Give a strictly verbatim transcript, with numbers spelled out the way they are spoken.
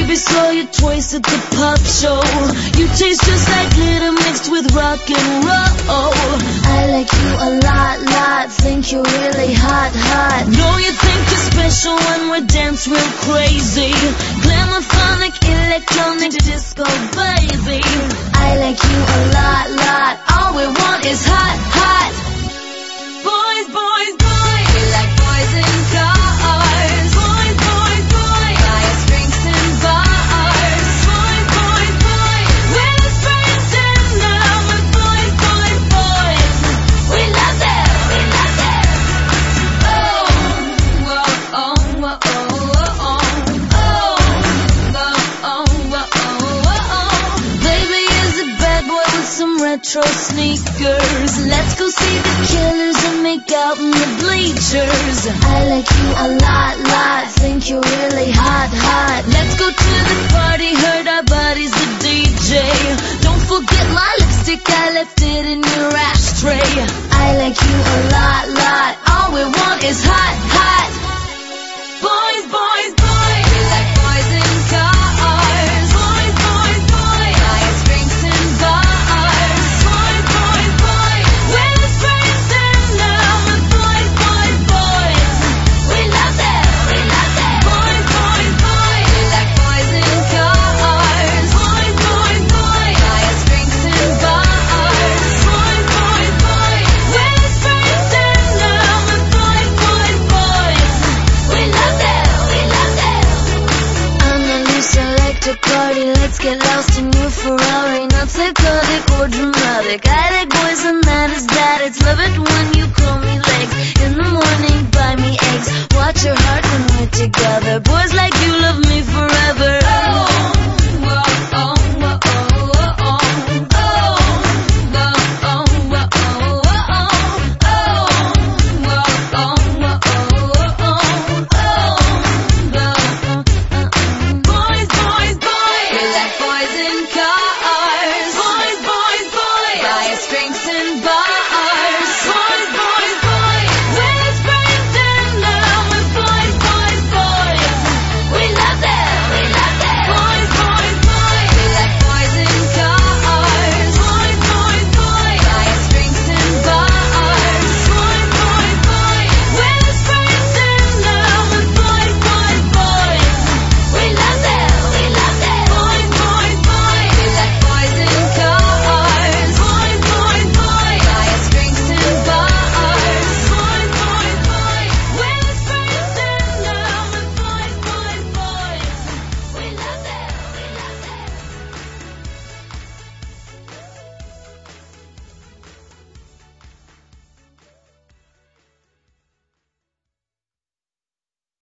Baby, saw you twice at the pop show. You taste just like glitter mixed with rock and roll. I like you a lot, lot. Think you're really hot, hot. Know you think you're special when we dance real crazy. Glamophonic, electronic, disco, baby. I like you a lot, lot. All we want is hot, hot. Boys, boys, boys. We like boys in cars. Boys, boys, boys. Buy us drinks and bars. Boys, boys, boys. We're the friends and now we're boys, boys, boys. We love them, we love them. Oh, whoa, oh, whoa, oh, oh, oh. Oh, whoa, oh, whoa, oh, oh. Baby is a bad boy with some retro sneakers. Let's go see the Killers and make out in the bleachers. I like you a lot, lot. Think you're really hot, hot. Let's go to the party, hurt our bodies, the D J. Don't forget my lipstick, I left it in your ashtray. I like you a lot, lot. All we want is hot, hot. Boys, boys, boys. We like boys in cars. Boys, boys, boys. Buy us drinks and bars. Boys, boys, boys. We're the friends and now we're boys, boys, boys. We love them, we love them. Boys, boys, boys. We like boys in cars. Boys, boys, boys. Buy us drinks and bars. Boys, boys, boys. We're the friends and now we're boys, boys, boys. We love them, we love them. Annalise, select a party. Let's get lost in your Ferrari. Not psychotic or dramatic. I like boys and that is that. It's love it when you call me legs. In the morning, buy me eggs. Watch your heart when we're together. Boys like you love me forever. Oh, whoa, oh, whoa, oh, oh, oh. Oh, whoa, oh, whoa, oh, oh, oh. Oh, whoa, oh, whoa, oh, oh, oh. Oh, whoa, boys, boys, boys. We like boys in cars. Boys, boys, boys. Buy us drinks and